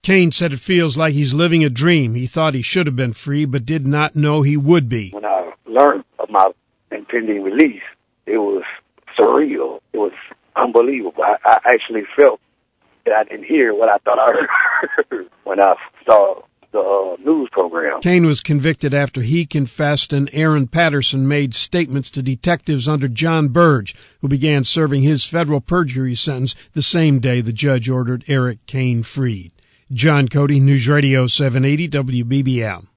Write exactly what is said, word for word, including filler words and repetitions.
Cain said it feels like he's living a dream. He thought he should have been free, but did not know he would be. When I learned of my impending release, it was surreal. It was unbelievable. I, I actually felt that I didn't hear what I thought I heard when I saw the uh, news program. Cain was convicted after he confessed and Aaron Patterson made statements to detectives under John Burge, who began serving his federal perjury sentence the same day the judge ordered Eric Cain freed. John Cody, News Radio seven eighty W B B M.